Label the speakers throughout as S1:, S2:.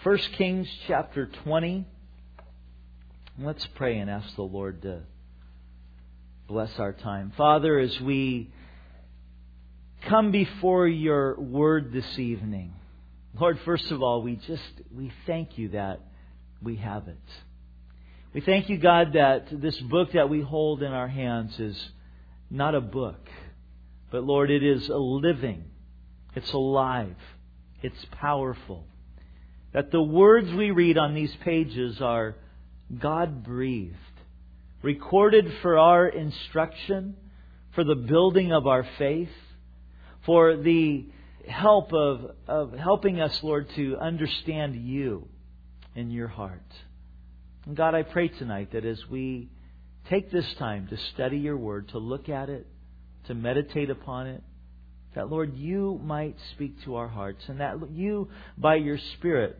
S1: 1 Kings chapter 20. Let's pray and ask the Lord to bless our time. Father, as we come before Your Word this evening, Lord, first of all, we thank You that we have it. We thank You, God, that this book that we hold in our hands is not a book, but Lord, it is a living, it's alive, it's powerful. That the words we read on these pages are God-breathed, recorded for our instruction, for the building of our faith, for the help of helping us, Lord, to understand You and Your heart. And God, I pray tonight that as we take this time to study Your Word, to look at it, to meditate upon it, that, Lord, You might speak to our hearts, and that You, by Your Spirit,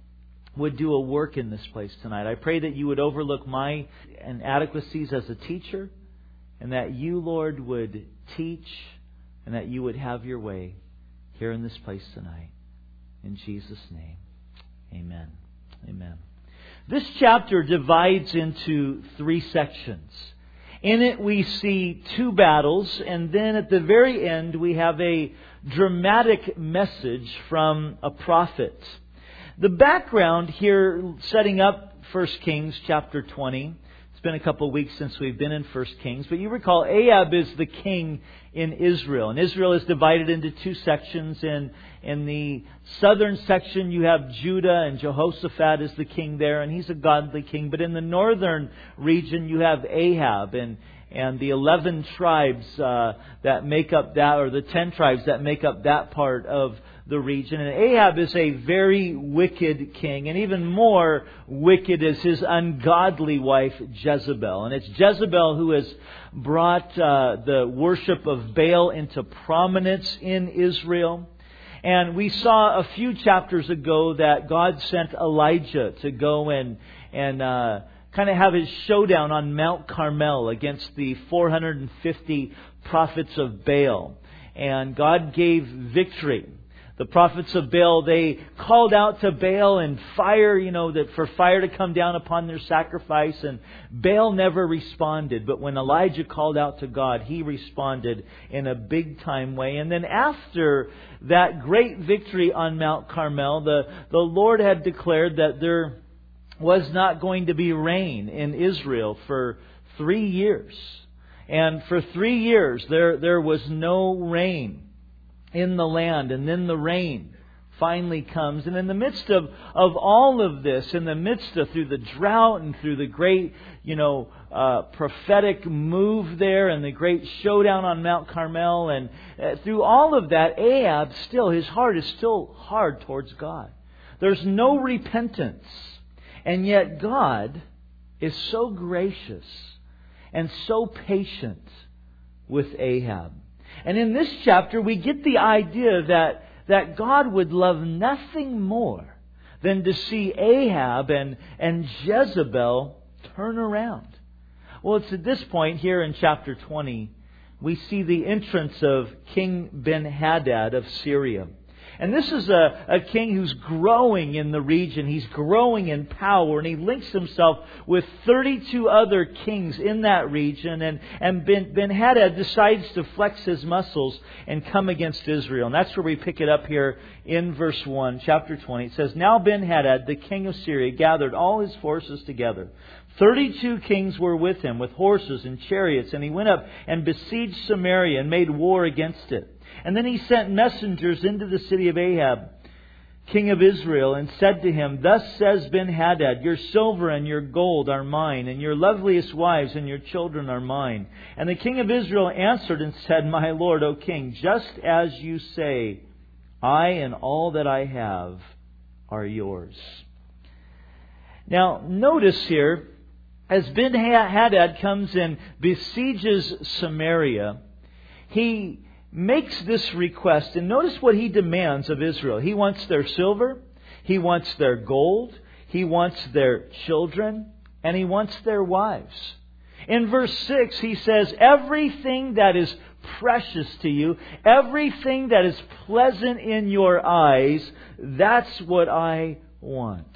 S1: would do a work in this place tonight. I pray that You would overlook my inadequacies as a teacher, and that You, Lord, would teach, and that You would have Your way here in this place tonight. In Jesus' name, amen. Amen. This chapter divides into 3 sections. In it we see 2 battles, and then at the very end we have a dramatic message from a prophet. The background here, setting up 1 Kings chapter 20. It's been a couple of weeks since we've been in 1 Kings, but you recall Ahab is the king in Israel. And Israel is divided into 2 sections. In the southern section you have Judah, and Jehoshaphat is the king there, and he's a godly king. But in the northern region you have Ahab and the 11 tribes that make up that, or the 10 tribes that make up that part of the region. And Ahab is a very wicked king, and even more wicked is his ungodly wife Jezebel. And it's Jezebel who has brought the worship of Baal into prominence in Israel. And we saw a few chapters ago that God sent Elijah to go and kind of have his showdown on Mount Carmel against the 450 prophets of Baal. And God gave victory. The prophets of Baal, they called out to Baal and fire, that for fire to come down upon their sacrifice. And Baal never responded. But when Elijah called out to God, He responded in a big time way. And then after that great victory on Mount Carmel, the Lord had declared that there was not going to be rain in Israel for 3 years. And for 3 years there was no rain in the land, and then the rain finally comes. And in the midst of all of this, in the midst of through the drought and through the great, prophetic move there and the great showdown on Mount Carmel, and through all of that, Ahab his heart is still hard towards God. There's no repentance. And yet God is so gracious and so patient with Ahab. And in this chapter, we get the idea that God would love nothing more than to see Ahab and Jezebel turn around. Well, it's at this point here in chapter 20, we see the entrance of King Ben-Hadad of Syria. And this is a king who's growing in the region. He's growing in power, and he links himself with 32 other kings in that region. And Ben-Hadad decides to flex his muscles and come against Israel. And that's where we pick it up here in verse 1, chapter 20. It says, "Now Ben-Hadad, the king of Syria, gathered all his forces together. 32 kings were with him, with horses and chariots, and he went up and besieged Samaria and made war against it. And then he sent messengers into the city of Ahab, king of Israel, and said to him, 'Thus says Ben-Hadad, your silver and your gold are mine, and your loveliest wives and your children are mine.' And the king of Israel answered and said, 'My lord, O king, just as you say, I and all that I have are yours.'" Now, notice here, as Ben-Hadad comes and besieges Samaria, he makes this request, and notice what he demands of Israel. He wants their silver, he wants their gold, he wants their children, and he wants their wives. In verse 6, he says, "Everything that is precious to you, everything that is pleasant in your eyes, that's what I want.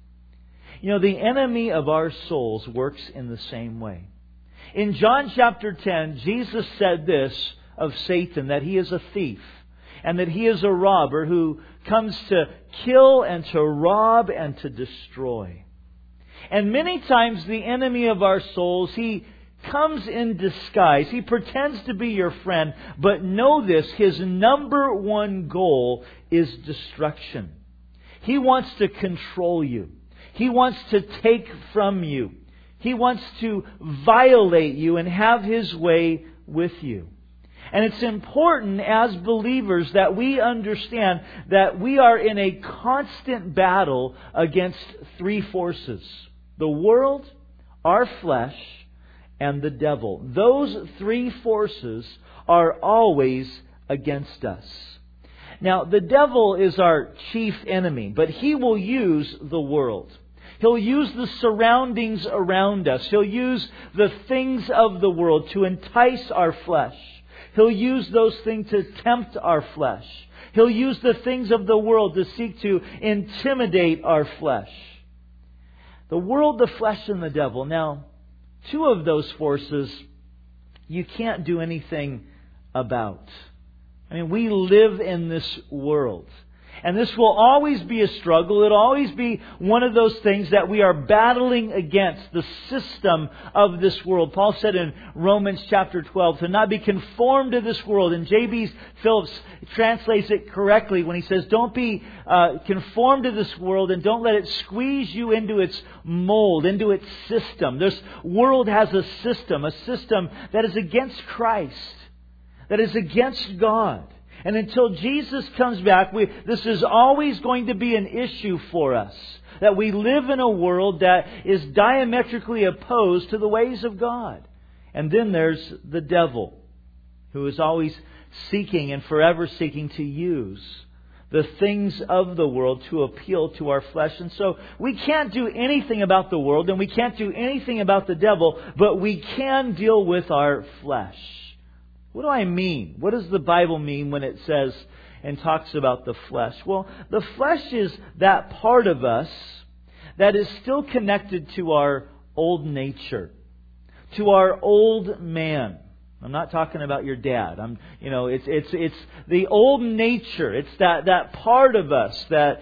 S1: You know, the enemy of our souls works in the same way. In John chapter 10, Jesus said this of Satan, that he is a thief and that he is a robber who comes to kill and to rob and to destroy. And many times the enemy of our souls, he comes in disguise. He pretends to be your friend, but know this, his number one goal is destruction. He wants to control you. He wants to take from you. He wants to violate you and have his way with you. And it's important as believers that we understand that we are in a constant battle against three forces: the world, our flesh, and the devil. Those three forces are always against us. Now, the devil is our chief enemy, but he will use the world. He'll use the surroundings around us. He'll use the things of the world to entice our flesh. He'll use those things to tempt our flesh. He'll use the things of the world to seek to intimidate our flesh. The world, the flesh, and the devil. Now, two of those forces you can't do anything about. I mean, we live in this world. And this will always be a struggle. It'll always be one of those things that we are battling against, the system of this world. Paul said in Romans chapter 12, to not be conformed to this world. And J.B. Phillips translates it correctly when he says, don't be conformed to this world and don't let it squeeze you into its mold, into its system. This world has a system that is against Christ, that is against God. And until Jesus comes back, this is always going to be an issue for us. That we live in a world that is diametrically opposed to the ways of God. And then there's the devil, who is always seeking and forever seeking to use the things of the world to appeal to our flesh. And so we can't do anything about the world and we can't do anything about the devil, but we can deal with our flesh. What do I mean? What does the Bible mean when it says and talks about the flesh? Well, the flesh is that part of us that is still connected to our old nature, to our old man. I'm not talking about your dad. It's the old nature. It's that part of us that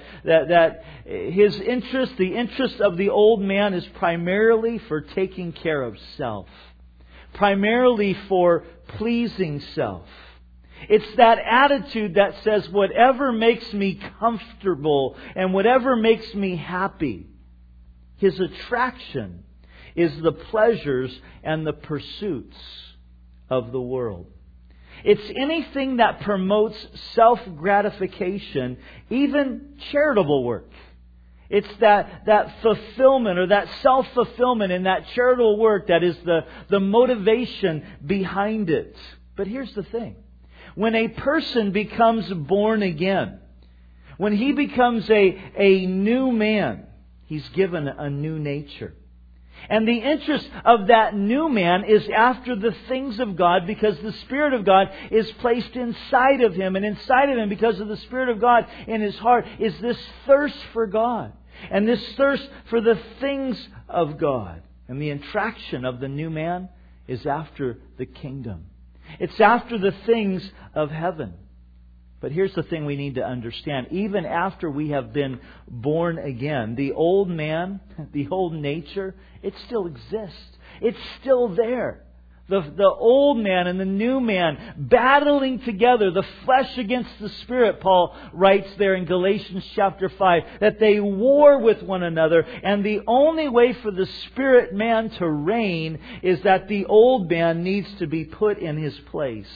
S1: his interest, the interest of the old man, is primarily for taking care of self. Primarily for pleasing self. It's that attitude that says whatever makes me comfortable and whatever makes me happy. His attraction is the pleasures and the pursuits of the world. It's anything that promotes self-gratification, even charitable work. It's that fulfillment or that self-fulfillment in that charitable work that is the motivation behind it. But here's the thing. When a person becomes born again, when he becomes a new man, he's given a new nature. And the interest of that new man is after the things of God, because the Spirit of God is placed inside of him. And inside of him, because of the Spirit of God in his heart, is this thirst for God. And this thirst for the things of God. And the attraction of the new man is after the kingdom. It's after the things of heaven. But here's the thing we need to understand. Even after we have been born again, the old man, the old nature, it still exists. It's still there. The old man and the new man battling together, the flesh against the Spirit, Paul writes there in Galatians chapter 5, that they war with one another. And the only way for the Spirit man to reign is that the old man needs to be put in his place.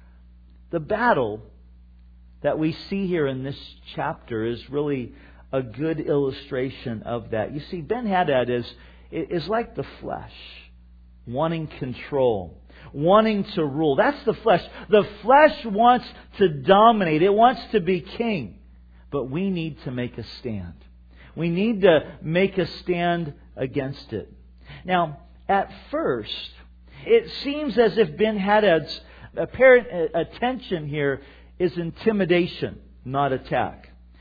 S1: The battle that we see here in this chapter is really a good illustration of that. You see, Ben-Hadad is like the flesh, wanting control, wanting to rule. That's the flesh. The flesh wants to dominate. It wants to be king. But we need to make a stand. We need to make a stand against it. Now, at first, it seems as if Ben-Hadad's apparent attention here is intimidation, not attack.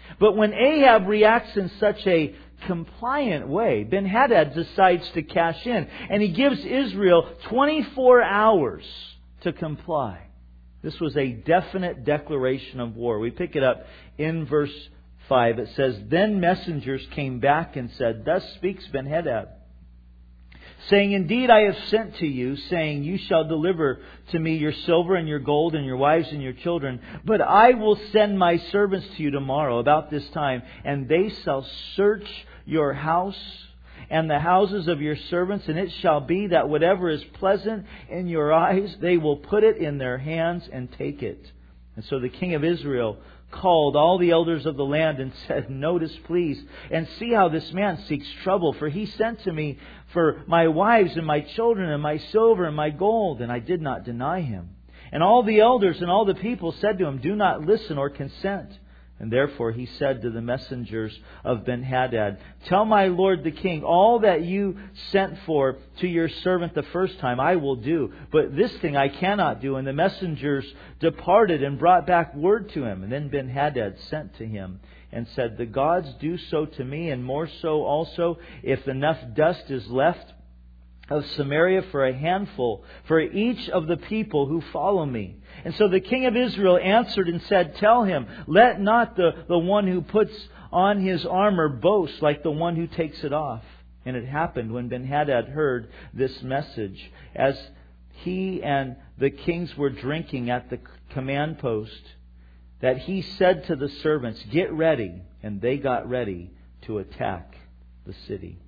S1: But when Ahab reacts in such a compliant way, Ben-Hadad decides to cash in. And he gives Israel 24 hours to comply. This was a definite declaration of war. We pick it up in verse 5. It says, "Then messengers came back and said, 'Thus speaks Ben-Hadad, saying, Indeed, I have sent to you, saying, You shall deliver to me your silver and your gold and your wives and your children. But I will send my servants to you tomorrow about this time, and they shall search your house and the houses of your servants, and it shall be that whatever is pleasant in your eyes, they will put it in their hands and take it.' And so the king of Israel called all the elders of the land and said, 'Notice, please, and see how this man seeks trouble. For he sent to me for my wives and my children and my silver and my gold, and I did not deny him.' And all the elders and all the people said to him, 'Do not listen or consent.' And therefore he said to the messengers of Ben-Hadad, 'Tell my lord the king, all that you sent for to your servant the first time I will do, but this thing I cannot do.' And the messengers departed and brought back word to him. And then Ben-Hadad sent to him and said, 'The gods do so to me, and more so also, if enough dust is left of Samaria for a handful, for each of the people who follow me.' And so the king of Israel answered and said, 'Tell him, let not the one who puts on his armor boast like the one who takes it off.' And it happened when Ben-Hadad heard this message, as he and the kings were drinking at the command post, that he said to the servants, 'Get ready.' And they got ready to attack the city."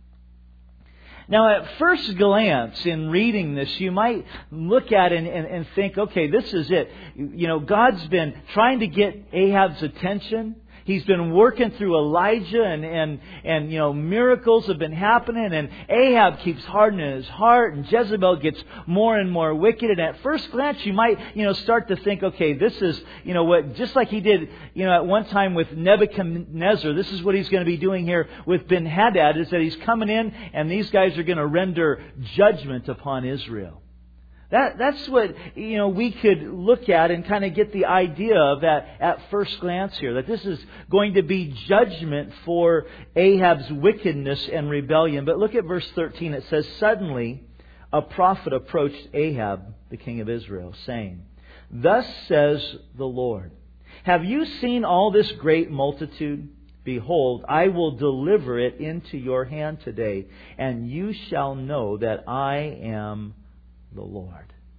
S1: Now, at first glance, in reading this, you might look at it and think, okay, this is it. You know, God's been trying to get Ahab's attention. He's been working through Elijah and you know, miracles have been happening, and Ahab keeps hardening his heart, and Jezebel gets more and more wicked. And at first glance, you might, you know, start to think, okay, this is, you know, what, just like he did, you know, at one time with Nebuchadnezzar, this is what he's going to be doing here with Ben-Hadad, is that he's coming in and these guys are going to render judgment upon Israel. That's what, you know, we could look at and kind of get the idea of that at first glance here. That this is going to be judgment for Ahab's wickedness and rebellion. But look at verse 13. It says, "Suddenly a prophet approached Ahab, the king of Israel, saying, 'Thus says the Lord, have you seen all this great multitude? Behold, I will deliver it into your hand today, and you shall know that I am the Lord.'"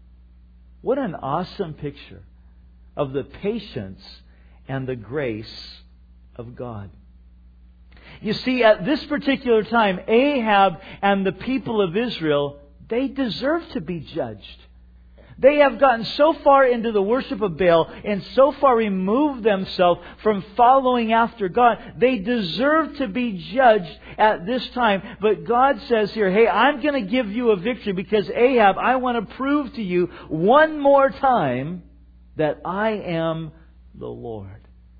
S1: What an awesome picture of the patience and the grace of God. You see, at this particular time, Ahab and the people of Israel, they deserve to be judged. They have gotten so far into the worship of Baal and so far removed themselves from following after God. They deserve to be judged at this time. But God says here, hey, I'm going to give you a victory because Ahab, I want to prove to you one more time that I am the Lord.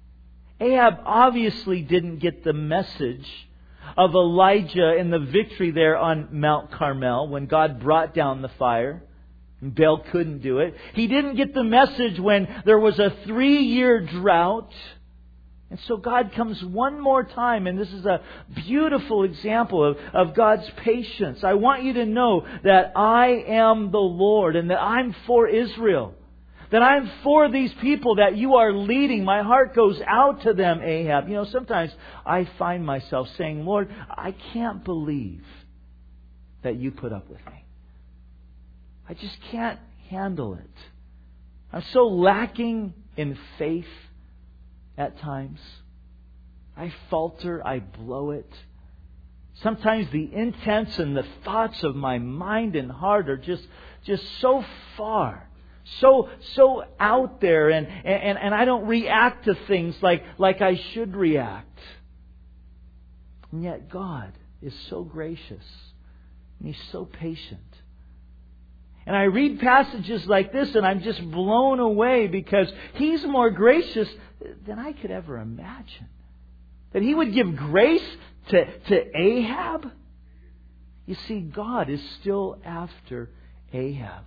S1: Ahab obviously didn't get the message of Elijah and the victory there on Mount Carmel when God brought down the fire. Baal couldn't do it. He didn't get the message when there was a 3-year drought. And so God comes one more time, and this is a beautiful example of God's patience. I want you to know that I am the Lord and that I'm for Israel. That I'm for these people that you are leading. My heart goes out to them, Ahab. You know, sometimes I find myself saying, Lord, I can't believe that you put up with me. I just can't handle it. I'm so lacking in faith at times. I falter, I blow it. Sometimes the intents and the thoughts of my mind and heart are just so far, so out there, and I don't react to things like I should react. And yet God is so gracious and He's so patient. And I read passages like this and I'm just blown away because He's more gracious than I could ever imagine. That He would give grace to Ahab. You see, God is still after Ahab.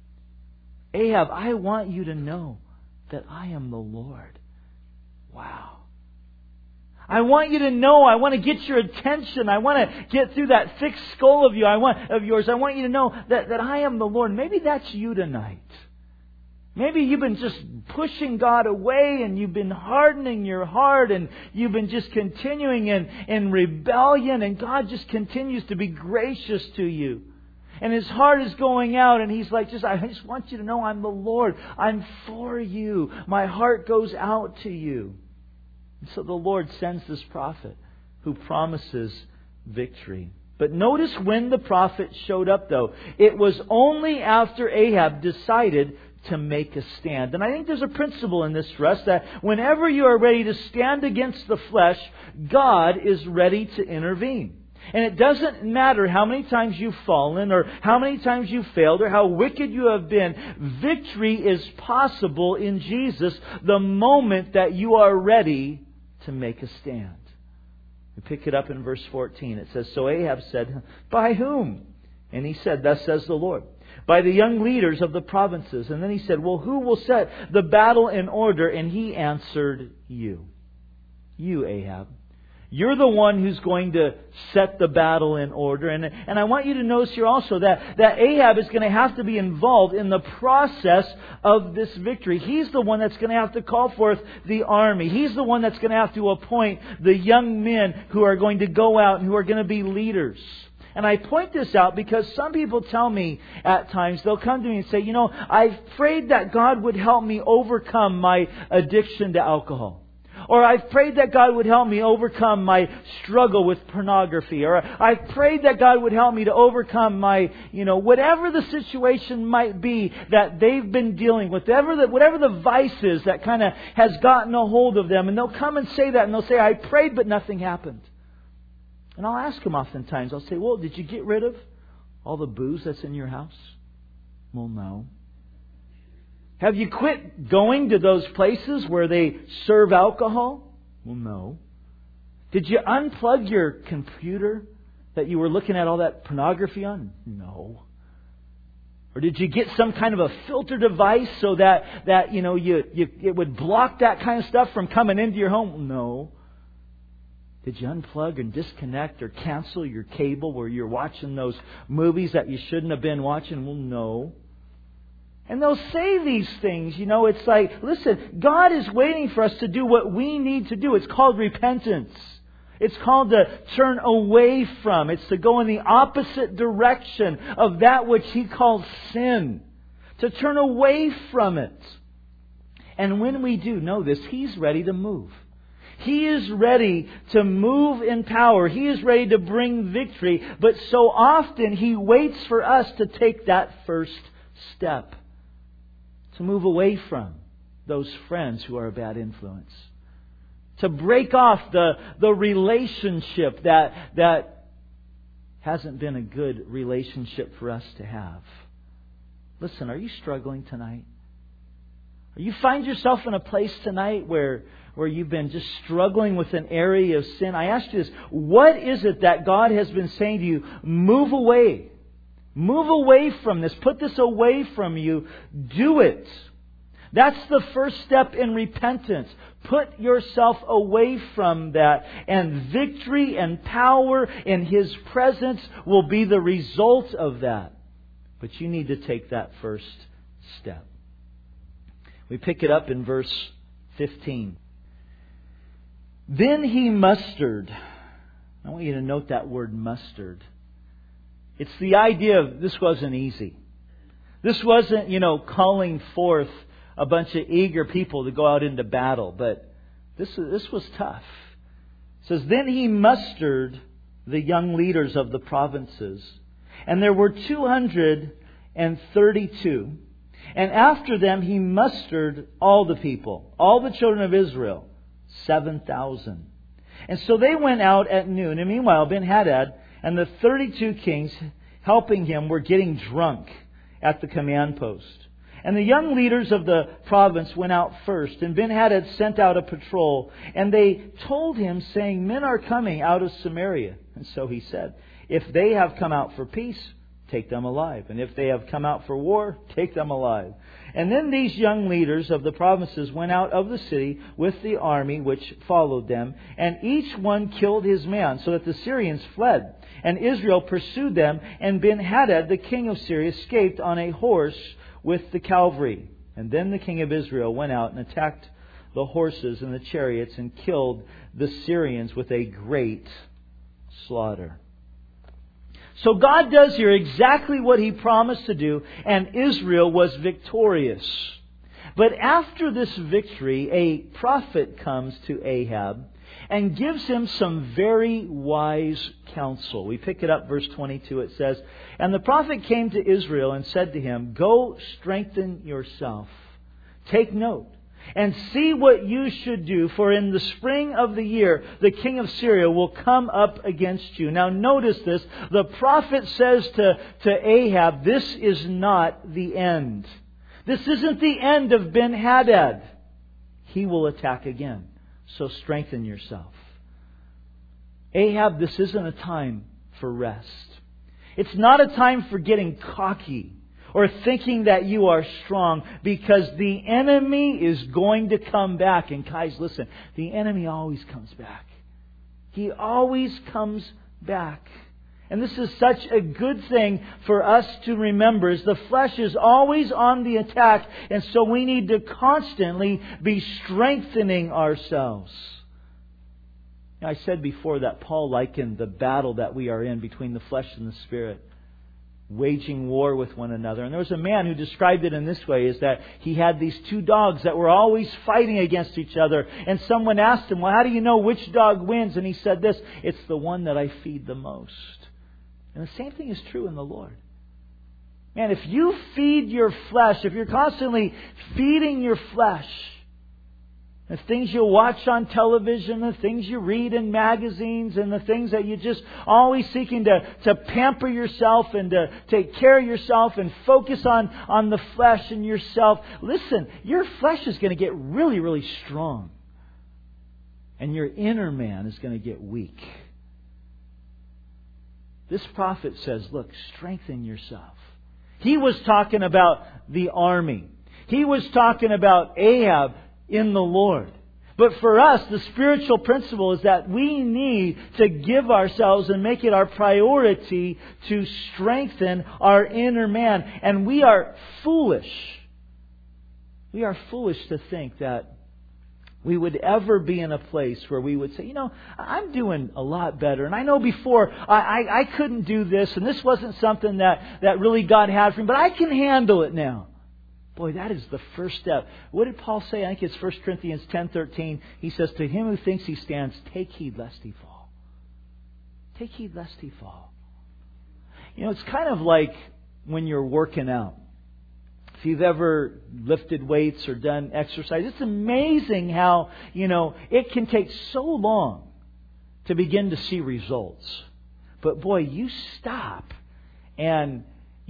S1: Ahab, I want you to know that I am the Lord. Wow. I want you to know. I want to get your attention. I want to get through that thick skull of yours. I want you to know that I am the Lord. Maybe that's you tonight. Maybe you've been just pushing God away and you've been hardening your heart and you've been just continuing in rebellion, and God just continues to be gracious to you. And His heart is going out and He's like, I just want you to know I'm the Lord. I'm for you. My heart goes out to you. And so the Lord sends this prophet who promises victory. But notice when the prophet showed up, though. It was only after Ahab decided to make a stand. And I think there's a principle in this for us, that whenever you are ready to stand against the flesh, God is ready to intervene. And it doesn't matter how many times you've fallen or how many times you've failed or how wicked you have been. Victory is possible in Jesus the moment that you are ready to make a stand. We pick it up in verse 14. It says, So Ahab said, By whom? And he said, Thus says the Lord, by the young leaders of the provinces. And then he said, Well, who will set the battle in order? And he answered, You, Ahab. You're the one who's going to set the battle in order. And I want you to notice here also that Ahab is going to have to be involved in the process of this victory. He's the one that's going to have to call forth the army. He's the one that's going to have to appoint the young men who are going to go out and who are going to be leaders. And I point this out because some people tell me at times, they'll come to me and say, I prayed that God would help me overcome my addiction to alcohol. Or I've prayed that God would help me overcome my struggle with pornography. Or I've prayed that God would help me to overcome my, whatever the situation might be that they've been dealing with. Whatever the vice is that kind of has gotten a hold of them. And they'll come and say that. And they'll say, I prayed but nothing happened. And I'll ask them oftentimes, I'll say, well, did you get rid of all the booze that's in your house? Well, no. Have you quit going to those places where they serve alcohol? Well, no. Did you unplug your computer that you were looking at all that pornography on? No. Or did you get some kind of a filter device so that it would block that kind of stuff from coming into your home? No. Did you unplug and disconnect or cancel your cable where you're watching those movies that you shouldn't have been watching? Well, no. And they'll say these things, it's like, listen, God is waiting for us to do what we need to do. It's called repentance. It's called to turn away from. It's to go in the opposite direction of that which He calls sin. To turn away from it. And when we do know this, He's ready to move. He is ready to move in power. He is ready to bring victory. But so often He waits for us to take that first step. To move away from those friends who are a bad influence. To break off the relationship that hasn't been a good relationship for us to have. Listen, are you struggling tonight? Or you find yourself in a place tonight where you've been just struggling with an area of sin? I ask you this, what is it that God has been saying to you? Move away. Move away from this. Put this away from you. Do it. That's the first step in repentance. Put yourself away from that. And victory and power in His presence will be the result of that. But you need to take that first step. We pick it up in verse 15. Then he mustered. I want you to note that word mustered. It's the idea of this wasn't easy. This wasn't, calling forth a bunch of eager people to go out into battle. But this was tough. It says, Then he mustered the young leaders of the provinces. And there were 232. And after them he mustered all the people, all the children of Israel, 7,000. And so they went out at noon. And meanwhile, Ben-Hadad and the 32 kings helping him were getting drunk at the command post. And the young leaders of the province went out first. And Ben-Hadad sent out a patrol. And they told him, saying, Men are coming out of Samaria. And so he said, If they have come out for peace, take them alive. And if they have come out for war, take them alive. And then these young leaders of the provinces went out of the city with the army which followed them, and each one killed his man, so that the Syrians fled. And Israel pursued them, and Ben-Hadad, the king of Syria, escaped on a horse with the cavalry. And then the king of Israel went out and attacked the horses and the chariots and killed the Syrians with a great slaughter. So God does here exactly what He promised to do, and Israel was victorious. But after this victory, a prophet comes to Ahab and gives him some very wise counsel. We pick it up, verse 22. It says, "And the prophet came to Israel and said to him, 'Go strengthen yourself. Take note and see what you should do, for in the spring of the year the king of Syria will come up against you.'" Now notice this. The prophet says to Ahab, this is not the end. This isn't the end of Ben-Hadad. He will attack again. So strengthen yourself. Ahab, this isn't a time for rest. It's not a time for getting cocky or thinking that you are strong, because the enemy is going to come back. And guys, listen, the enemy always comes back. He always comes back. And this is such a good thing for us to remember, is the flesh is always on the attack, and so we need to constantly be strengthening ourselves. Now, I said before that Paul likened the battle that we are in between the flesh and the spirit, waging war with one another. And there was a man who described it in this way, is that he had these two dogs that were always fighting against each other. And someone asked him, "Well, how do you know which dog wins?" And he said this, "It's the one that I feed the most." And the same thing is true in the Lord. Man, if you feed your flesh, if you're constantly feeding your flesh, the things you watch on television, the things you read in magazines, and the things that you're just always seeking to pamper yourself and to take care of yourself and focus on the flesh and yourself. Listen, your flesh is going to get really, really strong. And your inner man is going to get weak. This prophet says, look, strengthen yourself. He was talking about the army. He was talking about Ahab in the Lord. But for us, the spiritual principle is that we need to give ourselves and make it our priority to strengthen our inner man. And we are foolish. We are foolish to think that we would ever be in a place where we would say, I'm doing a lot better. And I know before I couldn't do this, and this wasn't something that really God had for me, but I can handle it now. Boy, that is the first step. What did Paul say? I think it's 1 Corinthians 10:13. He says, "To him who thinks he stands, take heed lest he fall." Take heed lest he fall. It's kind of like when you're working out. If you've ever lifted weights or done exercise, it's amazing how, it can take so long to begin to see results. But boy, you stop and,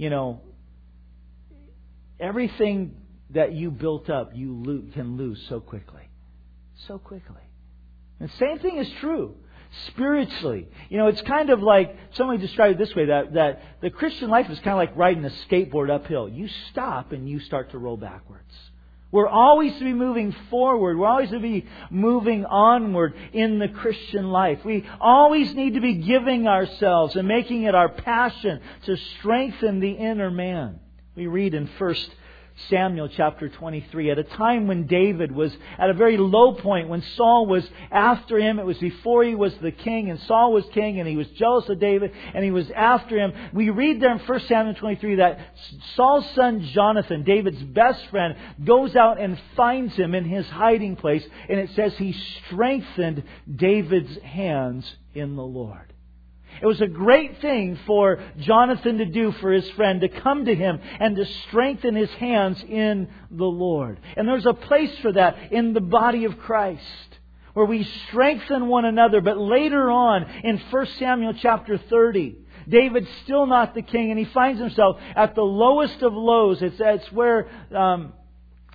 S1: everything that you built up, you can lose so quickly. So quickly. And the same thing is true spiritually. It's kind of like, somebody described it this way, that the Christian life is kind of like riding a skateboard uphill. You stop and you start to roll backwards. We're always to be moving forward. We're always to be moving onward in the Christian life. We always need to be giving ourselves and making it our passion to strengthen the inner man. We read in 1 Samuel chapter 23, at a time when David was at a very low point, when Saul was after him. It was before he was the king, and Saul was king, and he was jealous of David, and he was after him. We read there in 1 Samuel 23 that Saul's son Jonathan, David's best friend, goes out and finds him in his hiding place, and it says he strengthened David's hands in the Lord. It was a great thing for Jonathan to do for his friend, to come to him and to strengthen his hands in the Lord. And there's a place for that in the body of Christ, where we strengthen one another. But later on, in 1 Samuel chapter 30, David's still not the king, and he finds himself at the lowest of lows. It's where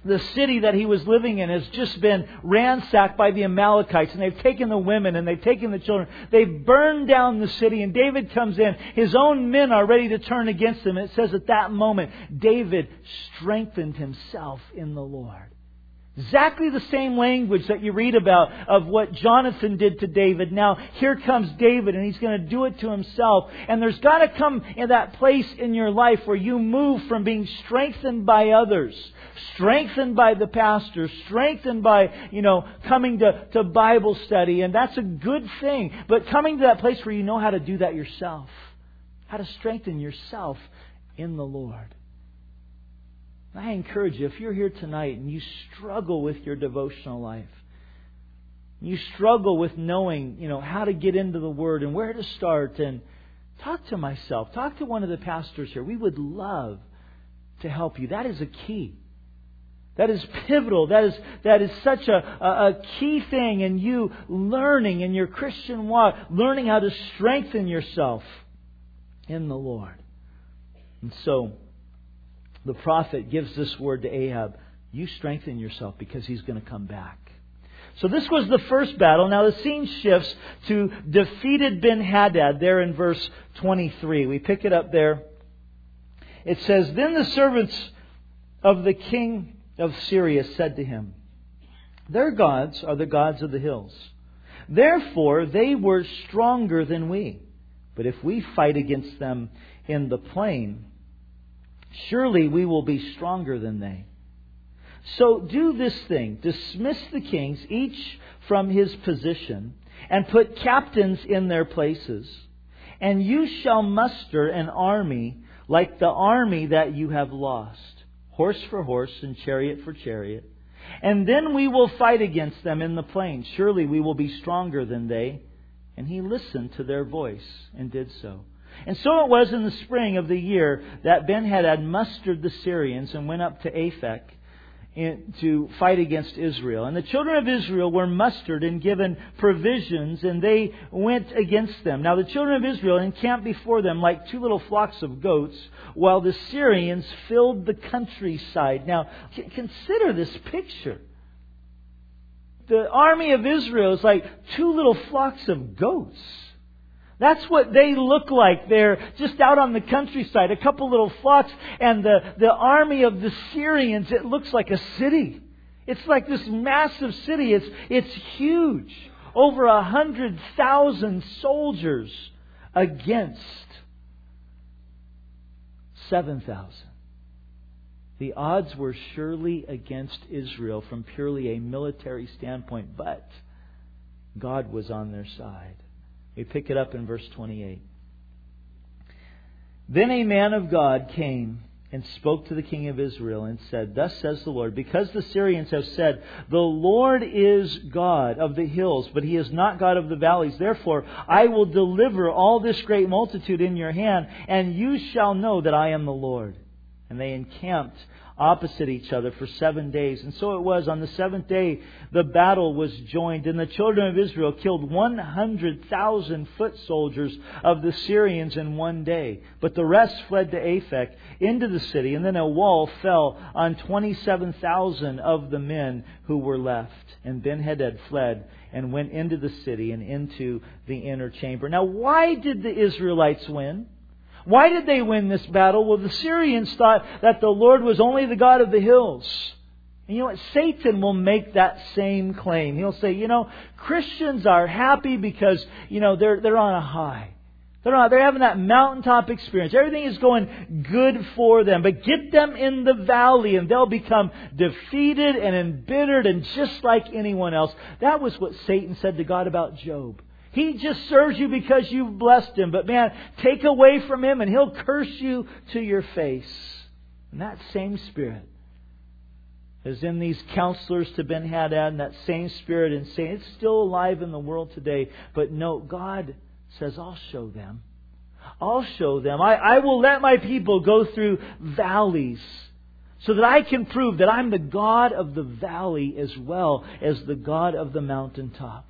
S1: the city that he was living in has just been ransacked by the Amalekites, and they've taken the women and they've taken the children. They've burned down the city, and David comes in. His own men are ready to turn against him. It says at that moment, David strengthened himself in the Lord. Exactly the same language that you read about of what Jonathan did to David. Now, here comes David, and he's going to do it to himself. And there's got to come in that place in your life where you move from being strengthened by others, strengthened by the pastor, strengthened by, coming to Bible study. And that's a good thing. But coming to that place where you know how to do that yourself, how to strengthen yourself in the Lord. I encourage you, if you're here tonight and you struggle with your devotional life, you struggle with knowing, how to get into the Word and where to start, and talk to myself, talk to one of the pastors here. We would love to help you. That is a key. That is pivotal. That is such a key thing in you learning in your Christian walk, learning how to strengthen yourself in the Lord. And so, the prophet gives this word to Ahab. You strengthen yourself because he's going to come back. So this was the first battle. Now the scene shifts to defeated Ben-Hadad there in verse 23. We pick it up there. It says, Then the servants of the king of Syria said to him, Their gods are the gods of the hills. Therefore they were stronger than we. But if we fight against them in the plain, surely we will be stronger than they. So do this thing. Dismiss the kings, each from his position, and put captains in their places. And you shall muster an army like the army that you have lost, horse for horse and chariot for chariot. And then we will fight against them in the plain. Surely we will be stronger than they. And he listened to their voice and did so. And so it was in the spring of the year that Ben-Hadad mustered the Syrians and went up to Aphek to fight against Israel. And the children of Israel were mustered and given provisions, and they went against them. Now the children of Israel encamped before them like two little flocks of goats, while the Syrians filled the countryside. Now consider this picture. The army of Israel is like two little flocks of goats. That's what they look like. They're just out on the countryside, a couple little flocks. And the army of the Syrians, it looks like a city. It's like this massive city. It's huge. Over 100,000 soldiers against 7,000. The odds were surely against Israel from purely a military standpoint, but God was on their side. We pick it up in verse 28. Then a man of God came and spoke to the king of Israel and said, Thus says the Lord, because the Syrians have said, The Lord is God of the hills, but He is not God of the valleys. Therefore, I will deliver all this great multitude in your hand, and you shall know that I am the Lord. And they encamped opposite each other for 7 days. And so it was, on the seventh day, the battle was joined. And the children of Israel killed 100,000 foot soldiers of the Syrians in 1 day. But the rest fled to Aphek into the city. And then a wall fell on 27,000 of the men who were left. And Ben-Hadad fled and went into the city and into the inner chamber. Now, why did the Israelites win? Why did they win this battle? Well, the Syrians thought that the Lord was only the God of the hills. And you know what? Satan will make that same claim. He'll say, Christians are happy because, they're on a high. They're having that mountaintop experience. Everything is going good for them. But get them in the valley and they'll become defeated and embittered and just like anyone else. That was what Satan said to God about Job. He just serves you because you've blessed him. But man, take away from him and he'll curse you to your face. And that same spirit is in these counselors to Ben-Hadad. And that same spirit in Satan, it's still alive in the world today. But no, God says, I'll show them. I'll show them. I will let my people go through valleys so that I can prove that I'm the God of the valley as well as the God of the mountaintop.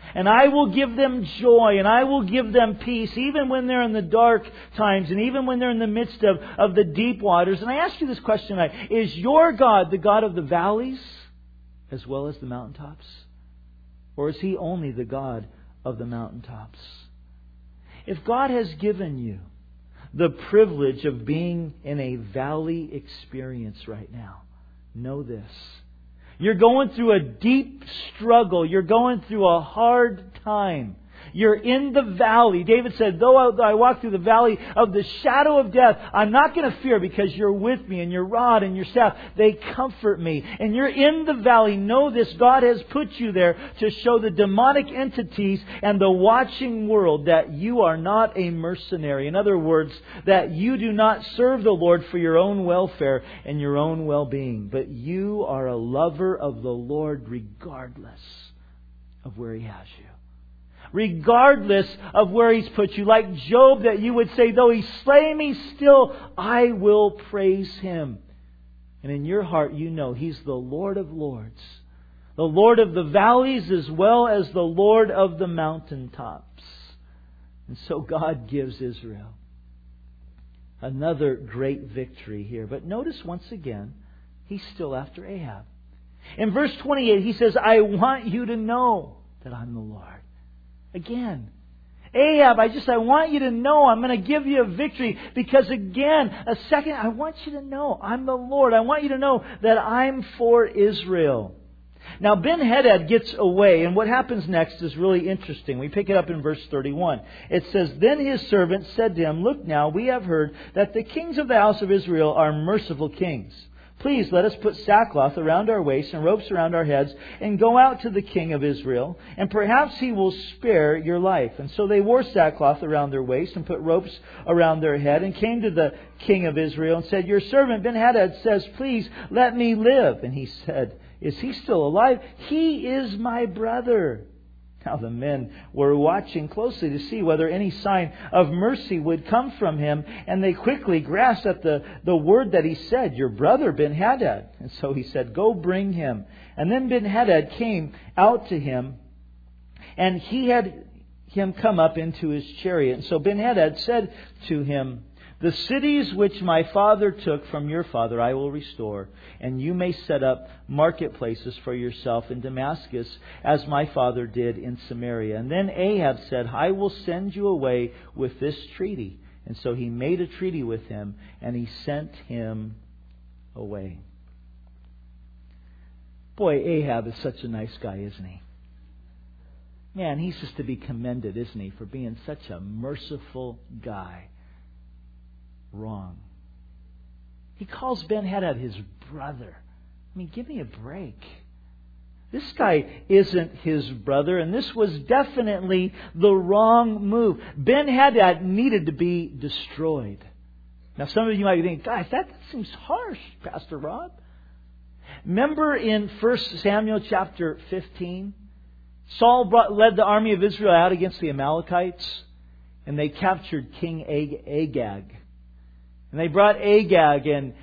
S1: And I will give them joy, and I will give them peace, even when they're in the dark times, and even when they're in the midst of the deep waters. And I ask you this question tonight. Is your God the God of the valleys as well as the mountaintops? Or is He only the God of the mountaintops? If God has given you the privilege of being in a valley experience right now, know this. You're going through a deep struggle. You're going through a hard time. You're in the valley. David said, though I walk through the valley of the shadow of death, I'm not going to fear because you're with me and your rod and your staff, they comfort me. And you're in the valley. Know this, God has put you there to show the demonic entities and the watching world that you are not a mercenary. In other words, that you do not serve the Lord for your own welfare and your own well-being, but you are a lover of the Lord regardless of where He has you. Regardless of where He's put you. Like Job, that you would say, though He slay me, still I will praise Him. And in your heart you know He's the Lord of lords. The Lord of the valleys as well as the Lord of the mountaintops. And so God gives Israel another great victory here. But notice once again, He's still after Ahab. In verse 28 He says, I want you to know that I'm the Lord. Again, Ahab, I want you to know I'm going to give you a victory because again, I want you to know I'm the Lord. I want you to know that I'm for Israel. Now Ben-Hadad gets away, and what happens next is really interesting. We pick it up in verse 31. It says, Then his servants said to him, Look now, we have heard that the kings of the house of Israel are merciful kings. Please let us put sackcloth around our waists and ropes around our heads and go out to the king of Israel, and perhaps he will spare your life. And so they wore sackcloth around their waists and put ropes around their head and came to the king of Israel and said, Your servant Ben-Hadad says, Please let me live. And he said, Is he still alive? He is my brother. Now the men were watching closely to see whether any sign of mercy would come from him, and they quickly grasped at the word that he said, Your brother Ben-Hadad. And so he said, Go bring him. And then Ben-Hadad came out to him, and he had him come up into his chariot. And so Ben-Hadad said to him, The cities which my father took from your father I will restore, and you may set up marketplaces for yourself in Damascus, as my father did in Samaria. And then Ahab said, I will send you away with this treaty. And so he made a treaty with him, and he sent him away. Boy, Ahab is such a nice guy, isn't he? Man, he's just to be commended, isn't he, for being such a merciful guy. Wrong. He calls Ben-Hadad his brother. I mean, give me a break. This guy isn't his brother, and this was definitely the wrong move. Ben-Hadad needed to be destroyed. Now, some of you might think, guys, that seems harsh, Pastor Rob. Remember in 1 Samuel chapter 15, Saul led the army of Israel out against the Amalekites, and they captured King Agag. And they brought Agag, and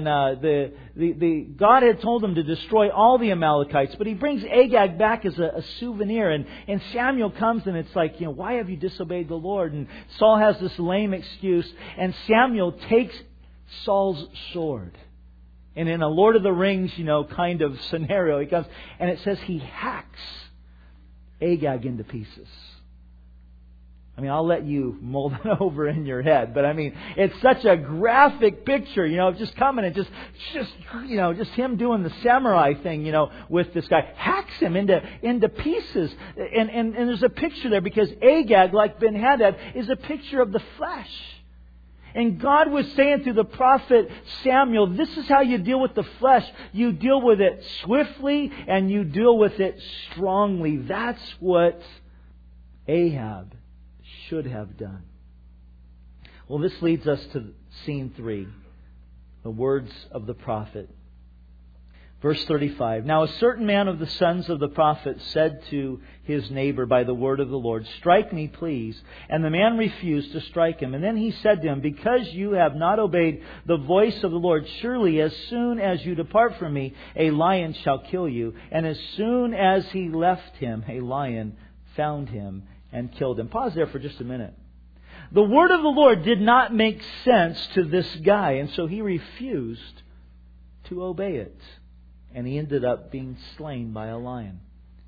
S1: God had told them to destroy all the Amalekites, but He brings Agag back as a souvenir. And Samuel comes, and it's like, why have you disobeyed the Lord? And Saul has this lame excuse, and Samuel takes Saul's sword. And in a Lord of the Rings, kind of scenario, he comes, and it says he hacks Agag into pieces. I mean, I'll let you mold it over in your head. But I mean, it's such a graphic picture, just coming and just him doing the samurai thing, with this guy. Hacks him into pieces. And there's a picture there because Agag, like Ben-Hadad, is a picture of the flesh. And God was saying through the prophet Samuel, this is how you deal with the flesh. You deal with it swiftly and you deal with it strongly. That's what Ahab should have done. Well, this leads us to scene 3, the words of the prophet. Verse 35. Now a certain man of the sons of the prophet said to his neighbor by the word of the Lord, Strike me, please. And the man refused to strike him. And then he said to him, Because you have not obeyed the voice of the Lord, surely as soon as you depart from me, a lion shall kill you. And as soon as he left him, a lion found him and killed him. Pause there for just a minute. The word of the Lord did not make sense to this guy, and so he refused to obey it. And he ended up being slain by a lion.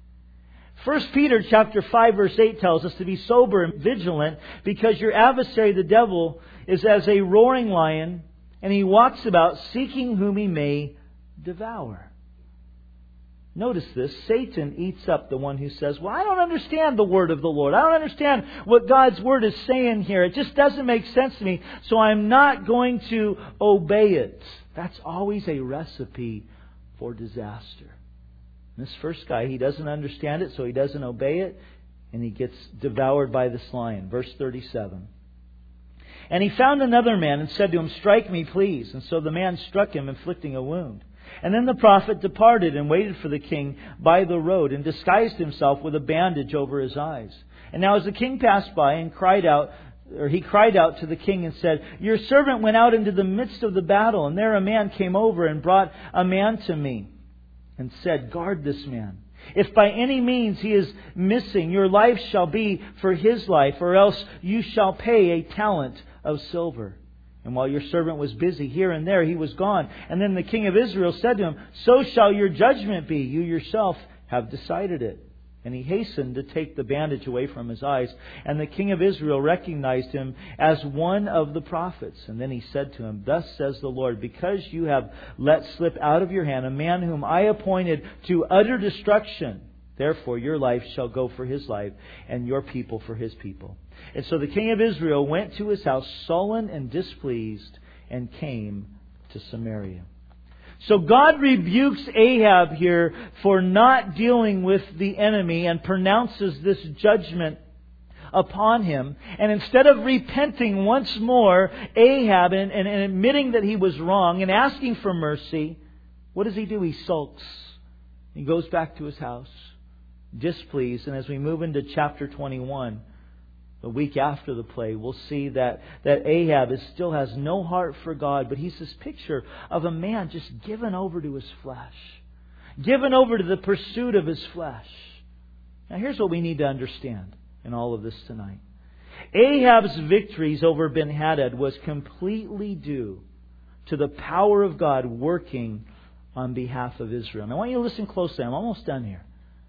S1: 1 Peter chapter 5 verse 8 tells us to be sober and vigilant, because your adversary the devil is as a roaring lion, and he walks about seeking whom he may devour. Notice this. Satan eats up the one who says, well, I don't understand the word of the Lord. I don't understand what God's word is saying here. It just doesn't make sense to me, so I'm not going to obey it. That's always a recipe for disaster. This first guy, he doesn't understand it, so he doesn't obey it, and he gets devoured by this lion. Verse 37. And he found another man and said to him, strike me, please. And so the man struck him, inflicting a wound. And then the prophet departed and waited for the king by the road, and disguised himself with a bandage over his eyes. And now as the king passed by and he cried out to the king and said, your servant went out into the midst of the battle, and there a man came over and brought a man to me and said, guard this man. If by any means he is missing, your life shall be for his life, or else you shall pay a talent of silver. And while your servant was busy here and there, he was gone. And then the king of Israel said to him, so shall your judgment be. You yourself have decided it. And he hastened to take the bandage away from his eyes. And the king of Israel recognized him as one of the prophets. And then he said to him, thus says the Lord, because you have let slip out of your hand a man whom I appointed to utter destruction, therefore your life shall go for his life, and your people for his people. And so the king of Israel went to his house sullen and displeased, and came to Samaria. So God rebukes Ahab here for not dealing with the enemy, and pronounces this judgment upon him. And instead of repenting once more, Ahab, and admitting that he was wrong and asking for mercy, what does he do? He sulks. He goes back to his house, displeased. And as we move into chapter 21, the week after the plague, we'll see that Ahab still has no heart for God, but he's this picture of a man just given over to his flesh, given over to the pursuit of his flesh. Now here's what we need to understand in all of this tonight. Ahab's victories over Ben-Hadad was completely due to the power of God working on behalf of Israel. Now I want you to listen closely. I'm almost done here.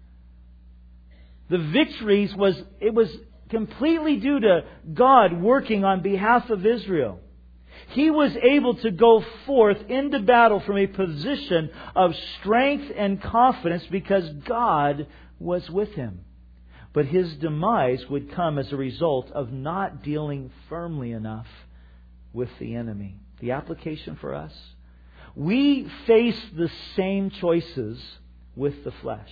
S1: The victories was completely due to God working on behalf of Israel. He was able to go forth into battle from a position of strength and confidence because God was with him. But his demise would come as a result of not dealing firmly enough with the enemy. The application for us? We face the same choices with the flesh.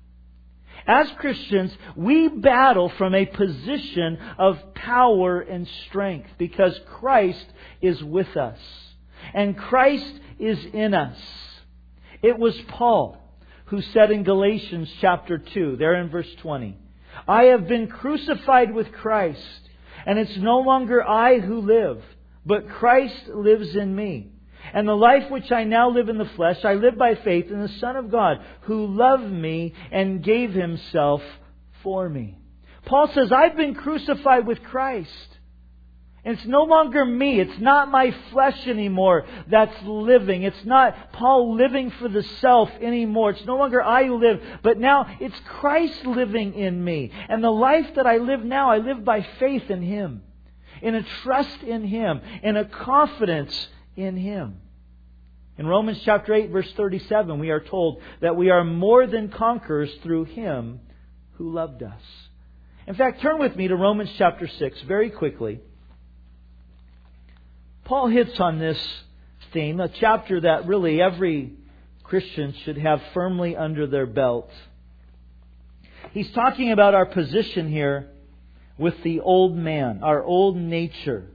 S1: As Christians, we battle from a position of power and strength because Christ is with us. And Christ is in us. It was Paul who said in Galatians chapter 2, there in verse 20, I have been crucified with Christ, and it's no longer I who live, but Christ lives in me. And the life which I now live in the flesh, I live by faith in the Son of God, who loved me and gave Himself for me. Paul says, I've been crucified with Christ. And it's no longer me. It's not my flesh anymore that's living. It's not Paul living for the self anymore. It's no longer I who live, but now it's Christ living in me. And the life that I live now, I live by faith in Him, in a trust in Him, in a confidence in Him. In Romans chapter 8, verse 37, we are told that we are more than conquerors through Him who loved us. In fact, turn with me to Romans chapter 6 very quickly. Paul hits on this theme, a chapter that really every Christian should have firmly under their belt. He's talking about our position here with the old man, our old nature.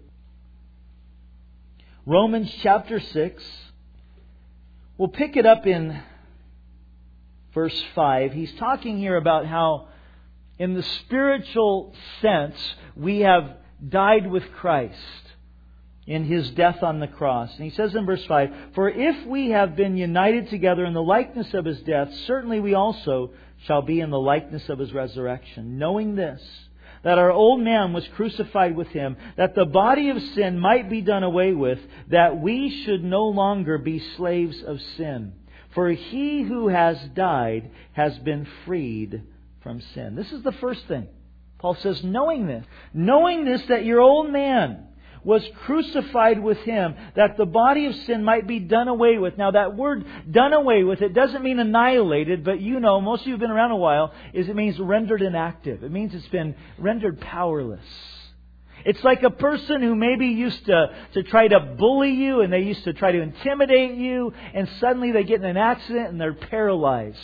S1: Romans chapter 6. We'll pick it up in verse 5. He's talking here about how in the spiritual sense we have died with Christ in His death on the cross. And he says in verse 5, For if we have been united together in the likeness of His death, certainly we also shall be in the likeness of His resurrection. Knowing this, that our old man was crucified with Him, that the body of sin might be done away with, that we should no longer be slaves of sin. For He who has died has been freed from sin. This is the first thing. Paul says, knowing this, that your old man was crucified with Him, that the body of sin might be done away with. Now that word done away with, it doesn't mean annihilated, but you know, most of you have been around a while, it means rendered inactive. It means it's been rendered powerless. It's like a person who maybe used to try to bully you, and they used to try to intimidate you, and suddenly they get in an accident and they're paralyzed.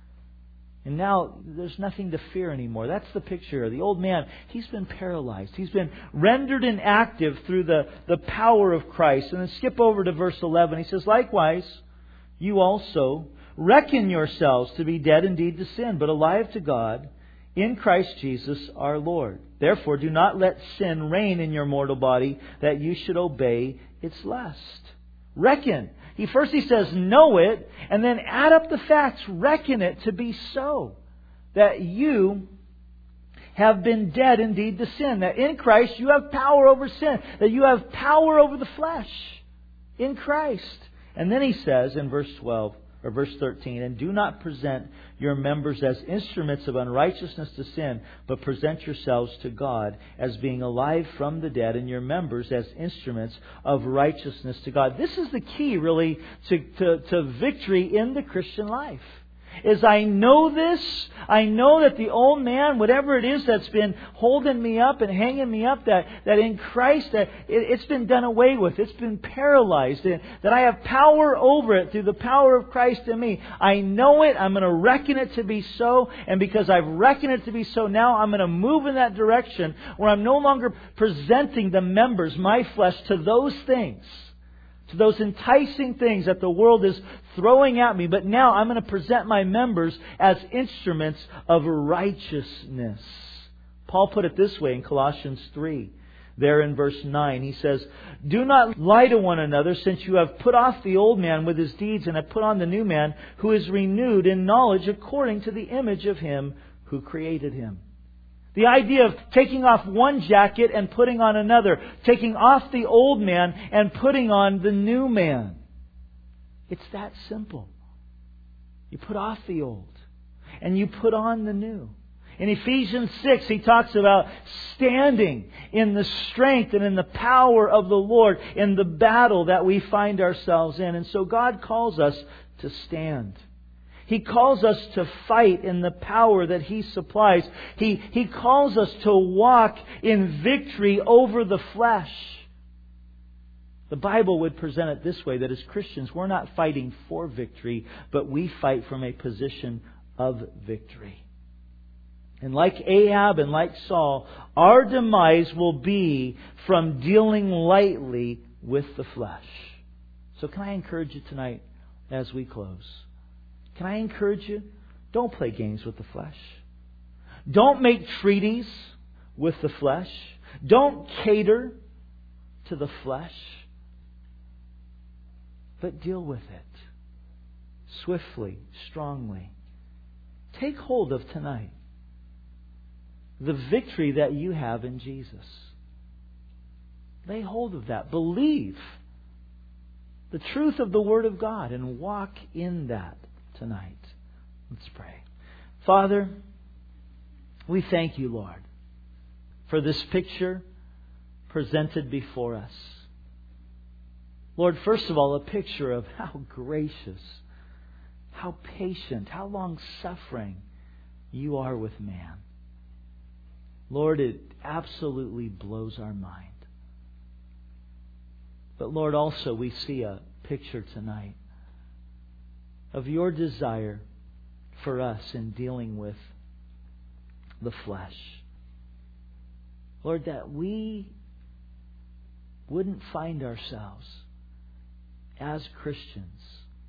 S1: And now there's nothing to fear anymore. That's the picture. The old man, he's been paralyzed. He's been rendered inactive through the power of Christ. And then skip over to verse 11. He says, likewise, you also reckon yourselves to be dead indeed to sin, but alive to God in Christ Jesus our Lord. Therefore, do not let sin reign in your mortal body, that you should obey its lust. Reckon. First he says, know it, and then add up the facts. Reckon it to be so, that you have been dead indeed to sin. That in Christ you have power over sin. That you have power over the flesh in Christ. And then he says in verse 12, or verse 13, and do not present your members as instruments of unrighteousness to sin, but present yourselves to God as being alive from the dead, and your members as instruments of righteousness to God. This is the key, really, to victory in the Christian life. Is I know this. I know that the old man, whatever it is that's been holding me up and hanging me up, that in Christ, that it's been done away with. It's been paralyzed. That I have power over it through the power of Christ in me. I know it. I'm going to reckon it to be so. And because I've reckoned it to be so, now I'm going to move in that direction where I'm no longer presenting the members, my flesh, to those things. To those enticing things that the world is throwing at me. But now I'm going to present my members as instruments of righteousness. Paul put it this way in Colossians 3. There in verse 9, he says, do not lie to one another, since you have put off the old man with his deeds and have put on the new man, who is renewed in knowledge according to the image of Him who created him. The idea of taking off one jacket and putting on another. Taking off the old man and putting on the new man. It's that simple. You put off the old and you put on the new. In Ephesians 6, he talks about standing in the strength and in the power of the Lord in the battle that we find ourselves in. And so God calls us to stand. He calls us to fight in the power that He supplies. He calls us to walk in victory over the flesh. The Bible would present it this way, that as Christians, we're not fighting for victory, but we fight from a position of victory. And like Ahab and like Saul, our demise will be from dealing lightly with the flesh. So can I encourage you tonight as we close? Can I encourage you? Don't play games with the flesh. Don't make treaties with the flesh. Don't cater to the flesh. But deal with it swiftly, strongly. Take hold of tonight the victory that you have in Jesus. Lay hold of that. Believe the truth of the Word of God and walk in that tonight. Let's pray. Father, we thank You, Lord, for this picture presented before us. Lord, first of all, a picture of how gracious, how patient, how long-suffering You are with man. Lord, it absolutely blows our mind. But Lord, also we see a picture tonight of Your desire for us in dealing with the flesh. Lord, that we wouldn't find ourselves as Christians,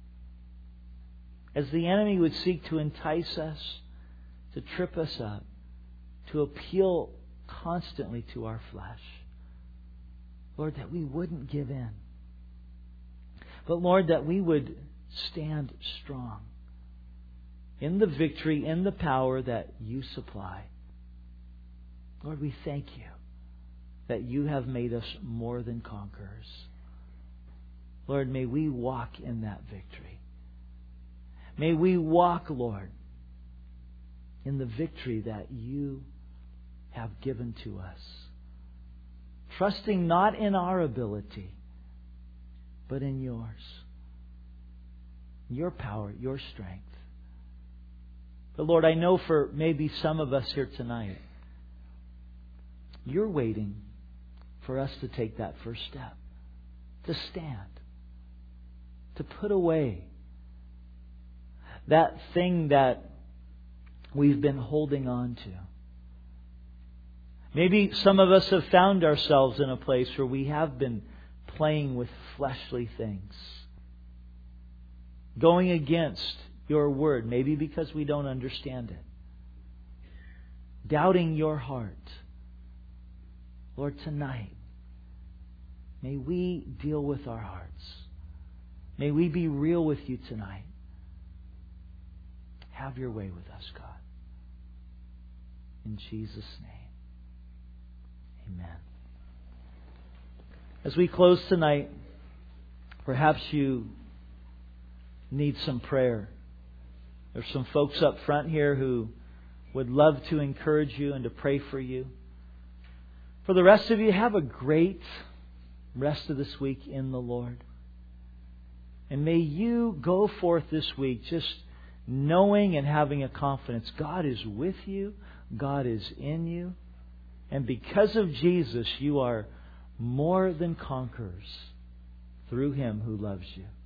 S1: as the enemy would seek to entice us, to trip us up, to appeal constantly to our flesh. Lord, that we wouldn't give in. But Lord, that we would stand strong in the victory, in the power that You supply. Lord, we thank You that You have made us more than conquerors. Lord, may we walk in that victory. May we walk, Lord, in the victory that You have given to us. Trusting not in our ability, but in Yours. Your power, Your strength. But Lord, I know for maybe some of us here tonight, You're waiting for us to take that first step. To stand. To put away that thing that we've been holding on to. Maybe some of us have found ourselves in a place where we have been playing with fleshly things. Going against Your Word, maybe because we don't understand it. Doubting Your heart. Lord, tonight, may we deal with our hearts. May we be real with You tonight. Have Your way with us, God. In Jesus' name. Amen. As we close tonight, perhaps you need some prayer. There's some folks up front here who would love to encourage you and to pray for you. For the rest of you, have a great rest of this week in the Lord. And may you go forth this week just knowing and having a confidence God is with you, God is in you, and because of Jesus, you are more than conquerors through Him who loves you.